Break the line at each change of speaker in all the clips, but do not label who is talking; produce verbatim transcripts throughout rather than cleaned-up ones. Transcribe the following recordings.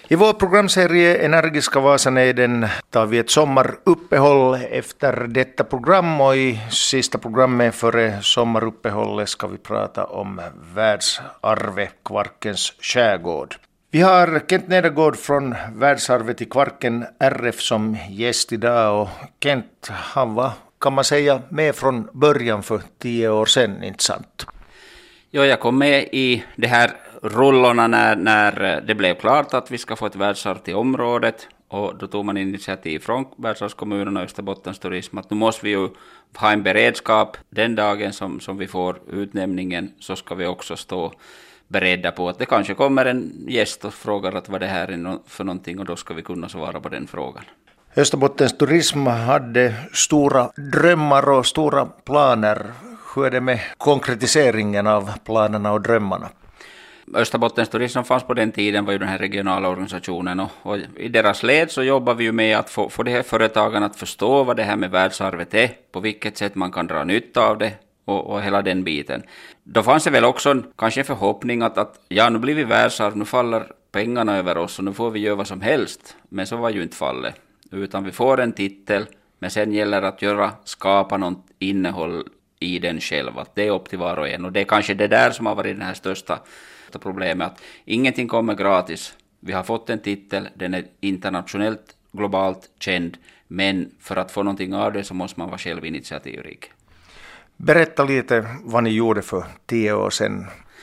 I vår programserie Energiska Vasanejden tar vi ett sommaruppehåll efter detta program, och i sista programmet före sommaruppehållet ska vi prata om världsarvet Kvarkens skärgård. Vi har Kent Nedergård från Världsarvet i Kvarken R F som gäst idag, och Kent, han var, kan man säga, med från början för tio år sedan, inte sant?
Ja, jag kom med i det här rullorna när, när det blev klart att vi ska få ett världsarv till området, och då tog man initiativ från Världsarvskommunen och Österbottens turism att nu måste vi ju ha en beredskap. Den dagen som, som vi får utnämningen så ska vi också stå beredda på att det kanske kommer en gäst och frågar att vad det här är för någonting, och då ska vi kunna svara på den frågan.
Österbottens turism hade stora drömmar och stora planer. Hur är det med konkretiseringen av planerna och drömmarna?
Österbottens turism som fanns på den tiden var ju den här regionala organisationen, och, och i deras led så jobbar vi ju med att få, få de här företagen att förstå vad det här med världsarvet är, på vilket sätt man kan dra nytta av det och, och hela den biten. Då fanns det väl också en, kanske en förhoppning att, att ja, nu blir vi världsarv, nu faller pengarna över oss och nu får vi göra vad som helst, men så var ju inte fallet, utan vi får en titel, men sen gäller det att göra, skapa något innehåll i den själv, att det är upp till var och en, och det är kanske det där som har varit den här största problemet, att ingenting kommer gratis. Vi har fått en titel, den är internationellt, globalt känd, men för att få någonting av det så måste man vara själv initiativrik.
Berätta lite vad ni gjorde för tio år sedan.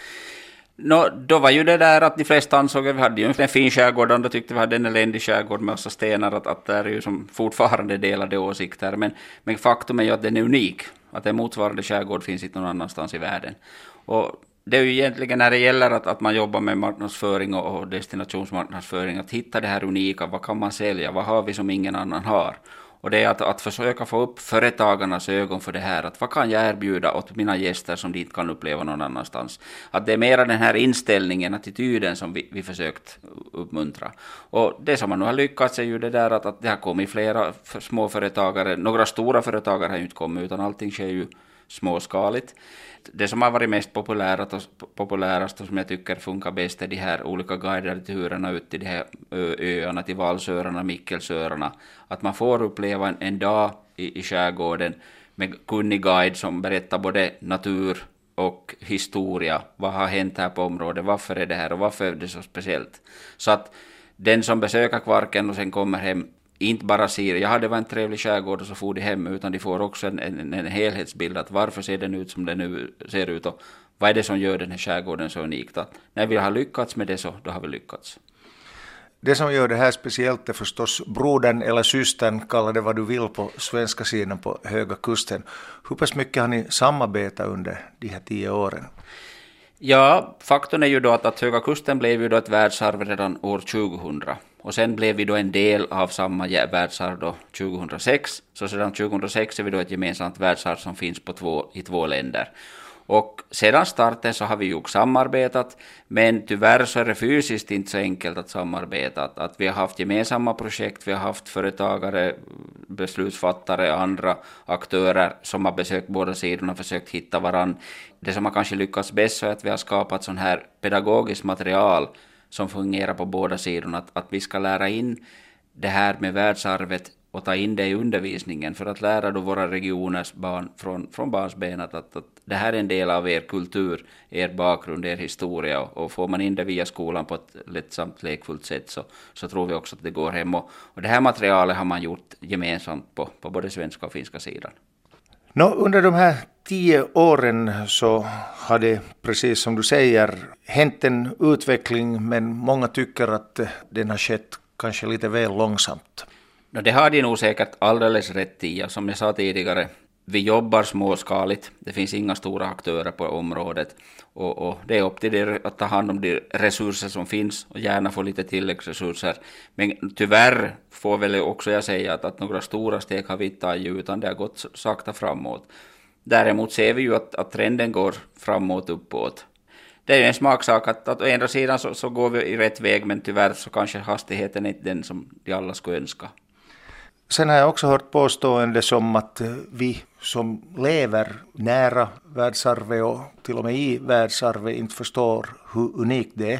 No, då var ju det där att de flesta ansåg att vi hade ju en fin skärgård, och då tyckte vi hade en eländig skärgård med massa stenar, att, att det är ju som fortfarande delade åsikter, men, men faktum är ju att den är unik, att en motsvarande skärgård finns inte någon annanstans i världen. Och det är ju egentligen när det gäller att, att man jobbar med marknadsföring och, och destinationsmarknadsföring, att hitta det här unika, vad kan man sälja, vad har vi som ingen annan har. Och det är att, att försöka få upp företagarnas ögon för det här, att vad kan jag erbjuda åt mina gäster som de inte kan uppleva någon annanstans. Att det är mera den här inställningen, attityden som vi, vi försökt uppmuntra. Och det som man nu har lyckats är ju det där att, att det har kommit flera för småföretagare, några stora företagare har ju inte kommit, utan allting sker ju småskaligt. Det som har varit mest populärast och, populärast och som jag tycker funkar bäst är de här olika guidade turerna ut till de här öarna, till Valsöarna, Mikkelsöarna. Att man får uppleva en, en dag i, i skärgården med kunnig guide som berättar både natur och historia. Vad har hänt här på området, varför är det här och varför är det så speciellt. Så att den som besöker Kvarken och sen kommer hem inte bara ser, ja det var en trevlig skärgård och så får de hem, utan de får också en, en, en helhetsbild, att varför ser den ut som den nu ser ut och vad är det som gör den här skärgården så unikt. Att när vi har lyckats med det så då har vi lyckats.
Det som gör det här speciellt är förstås brodern eller systern, kalla det vad du vill, på svenska sidan på Höga Kusten. Hur pass mycket har ni samarbetat under de här tio åren?
Ja, faktum är ju då att, att Höga Kusten blev ju då ett världsarv redan år tjugohundra. Och sen blev vi då en del av samma världsarv då tjugohundrasex. Så sedan tjugohundrasex är vi då ett gemensamt världsarv som finns på två, i två länder. Och sedan starten så har vi ju samarbetat, men tyvärr så är det fysiskt inte så enkelt att samarbeta. Att, att vi har haft gemensamma projekt, vi har haft företagare, beslutsfattare, andra aktörer som har besökt båda sidorna och försökt hitta varann. Det som har kanske lyckats bäst är att vi har skapat sån här pedagogiskt material som fungerar på båda sidorna. Att, att vi ska lära in det här med världsarvet och ta in det i undervisningen för att lära då våra regioners barn från, från barnsben att, att, att det här är en del av er kultur, er bakgrund, er historia, och, och får man in det via skolan på ett lättsamt, lekfullt sätt så, så tror vi också att det går hem. Och, och det här materialet har man gjort gemensamt på, på både svenska och finska sidan.
Nå, under de här tio åren så har det, precis som du säger, hänt en utveckling, men många tycker att den har skett kanske lite väl långsamt.
No, det har de nog säkert alldeles rätt i. Som jag sa tidigare, vi jobbar småskaligt. Det finns inga stora aktörer på området. Och, och det är upp till det att ta hand om de resurser som finns och gärna få lite tilläggsresurser. Men tyvärr får väl också jag säga att, att några stora steg har vi inte tagit, utan det har gått sakta framåt. Däremot ser vi ju att, att trenden går framåt, uppåt. Det är en smaksak att, att å ena sidan så, så går vi i rätt väg, men tyvärr så kanske hastigheten är inte den som de alla skulle önska.
Sen har jag också hört påstående som att vi som lever nära världsarvet och till och med i världsarvet inte förstår hur unikt det är.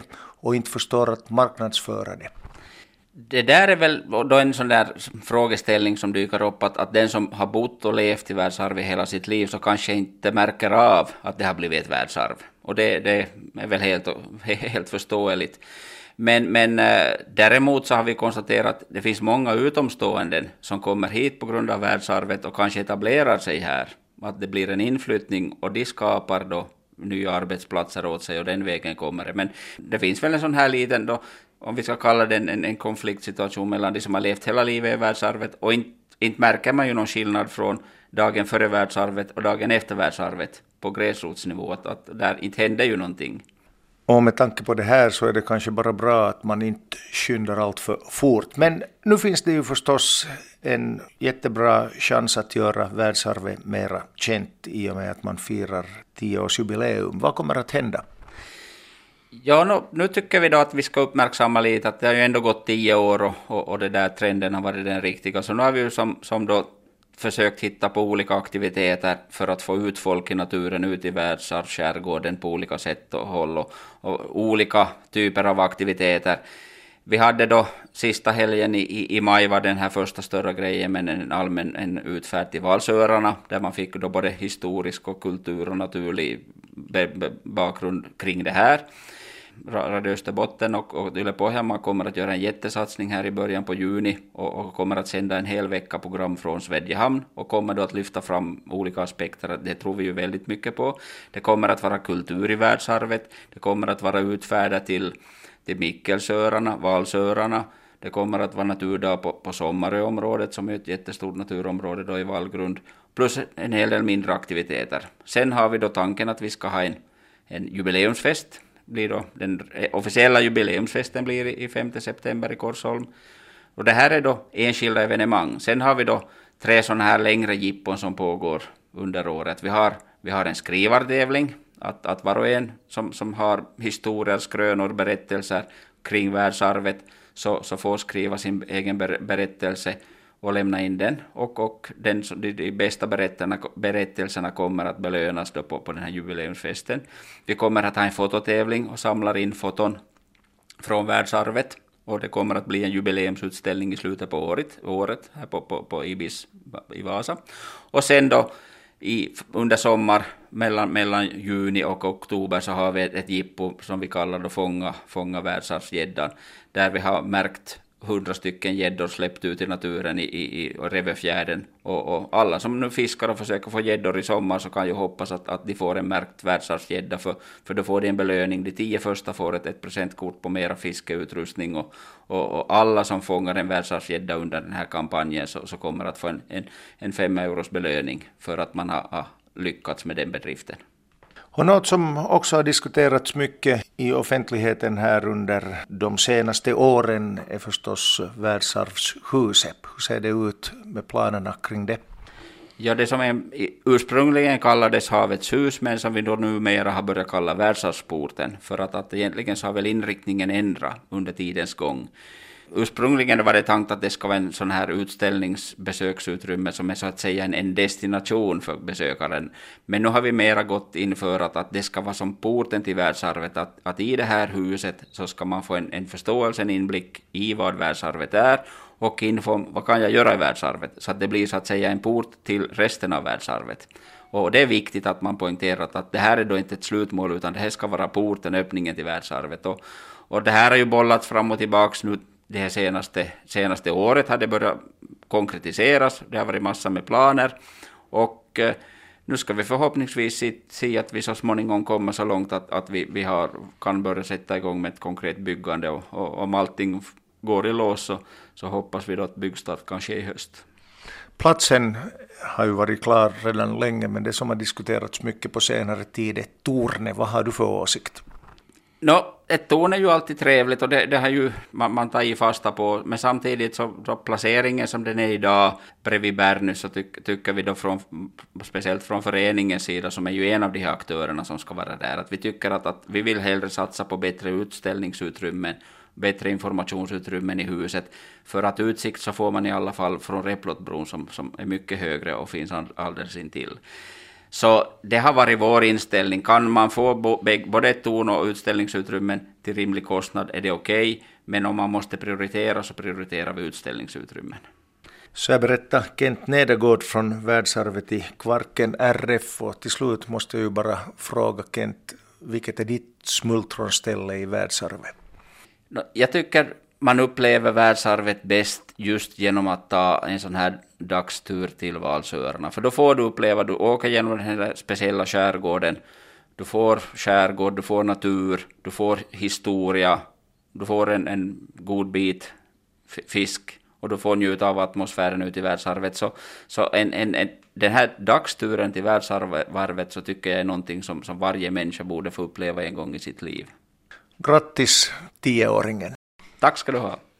och inte förstår att marknadsföra det.
Det där är väl då en sån där frågeställning som dyker upp, att, att den som har bott och levt i världsarv i hela sitt liv så kanske inte märker av att det har blivit ett världsarv. Och det, det är väl helt, helt förståeligt. Men, men däremot så har vi konstaterat att det finns många utomstående som kommer hit på grund av världsarvet och kanske etablerar sig här. Att det blir en inflyttning och de skapar då nya arbetsplatser åt sig och den vägen kommer det. Men det finns väl en sån här liten då, om vi ska kalla det en, en konfliktsituation mellan de som har levt hela livet i världsarvet, och inte, inte märker man ju någon skillnad från dagen före världsarvet och dagen efter världsarvet på gräsrotsnivå, att, att där inte händer ju någonting.
Och med tanke på det här så är det kanske bara bra att man inte skyndar allt för fort. Men nu finns det ju förstås en jättebra chans att göra världsarvet mera känt i och med att man firar tioårsjubileum. Vad kommer att hända?
Ja, nu, nu tycker vi då att vi ska uppmärksamma lite att det har ju ändå gått tio år och, och, och det där trenden har varit den riktiga. Så nu har vi ju som, som då försökt hitta på olika aktiviteter för att få ut folk i naturen, ut i världsarvsskärgården på olika sätt och håll och, och olika typer av aktiviteter. Vi hade då sista helgen i, i, i maj var den här första större grejen med en allmän en utfärd till Valsöarna där man fick då både historisk och kultur och naturlig be, be, bakgrund kring det här. Radio Österbotten och, och Yle Pohjanmaa kommer att göra en jättesatsning här i början på juni och, och kommer att sända en hel vecka program från Svedjehamn och kommer då att lyfta fram olika aspekter. Det tror vi ju väldigt mycket på. Det kommer att vara kultur i världsarvet. Det kommer att vara utfärda till, till Mikkelsöarna, Valsöarna. Det kommer att vara naturdag på, på Sommaröområdet som är ett jättestort naturområde då i Vallgrund. Plus en hel del mindre aktiviteter. Sen har vi då tanken att vi ska ha en, en jubileumsfest. Blir då den officiella jubileumsfesten blir i femte september i Korsholm. Och det här är då enskilda evenemang. Sen har vi då tre sådana här längre jippon som pågår under året. Vi har, vi har en skrivartävling. Att, att var och en som, som har historier, skrönor, berättelser kring världsarvet så, så får skriva sin egen berättelse och lämna in den. Och, och den, de, de bästa berättelserna kommer att belönas då på, på den här jubileumsfesten. Vi kommer att ha en fototävling och samlar in foton från världsarvet. Och det kommer att bli en jubileumsutställning i slutet på året, året här på, på, på Ibis i Vasa. Och sen då i, under sommar mellan, mellan juni och oktober så har vi ett, ett jippo som vi kallar då fånga, fånga världsarvsgäddan. Där vi har märkt hundra stycken gäddor släppt ut i naturen i, i, i Revefjärden. Och, och alla som nu fiskar och försöker få gäddor i sommar så kan ju hoppas att, att de får en märkt världsarvsgädda för, för då får de en belöning. De tio första får ett, ett presentkort på mera fiskeutrustning och, och, och alla som fångar en världsarvsgädda under den här kampanjen så, så kommer att få en, en, en fem euros belöning för att man har, har lyckats med den bedriften.
Och något som också har diskuterats mycket i offentligheten här under de senaste åren är förstås världsarvshuset. Hur ser det ut med planerna kring det?
Ja, det som är, ursprungligen kallades Havets hus men som vi då numera har börjat kalla världsarvsporten för att, att egentligen så har väl inriktningen ändrat under tidens gång. Ursprungligen var det tänkt att det ska vara en sån här utställningsbesöksutrymme som är så att säga en, en destination för besökaren. Men nu har vi mera gått in för att, att det ska vara som porten till världsarvet. Att, att i det här huset så ska man få en, en förståelse, en inblick i vad världsarvet är och info om vad kan jag göra i världsarvet. Så att det blir så att säga en port till resten av världsarvet. Och det är viktigt att man poängterar att det här är då inte ett slutmål utan det här ska vara porten, öppningen till världsarvet. Och, och det här har ju bollats fram och tillbaks nu. Det här senaste, senaste året har det börjat konkretiseras, det har varit massa med planer och eh, nu ska vi förhoppningsvis se, se att vi så småningom kommer så långt att, att vi, vi har, kan börja sätta igång med ett konkret byggande och, och om allting går i lås så, så hoppas vi då att byggstart kan ske i höst.
Platsen har ju varit klar redan länge men det som har diskuterats mycket på senare tid är Torne. Vad har du för åsikt?
No, ett torn är ju alltid trevligt och det, det har ju man, man tar i fasta på, men samtidigt så, så placeringen som den är idag bredvid Bärnys så tyck, tycker vi då från, speciellt från föreningens sida som är ju en av de här aktörerna som ska vara där, att vi tycker att, att vi vill hellre satsa på bättre utställningsutrymmen, bättre informationsutrymmen i huset, för att utsikt så får man i alla fall från Replottbron som, som är mycket högre och finns alldeles intill. Så det har varit vår inställning. Kan man få både ton- och utställningsutrymmen till rimlig kostnad är det okej. Okay. Men om man måste prioritera så prioriterar vi utställningsutrymmen.
Så jag berättar Kent Nedergård från Världsarvet i Kvarken R F. Och till slut måste jag ju bara fråga Kent, vilket är ditt smultronställe i Världsarvet?
Jag tycker man upplever Världsarvet bäst just genom att ta en sån här dagstur till Valsöarna. För då får du uppleva, du åker genom den här speciella skärgården. Du får skärgård, du får natur, du får historia, du får en, en god bit fisk och du får njuta av atmosfären ute i Världsarvet. Så, så en, en, en, den här dagsturen till Världsarvet så tycker jag är någonting som, som varje människa borde få uppleva en gång i sitt liv.
Grattis tioåringen.
Tack ska du ha.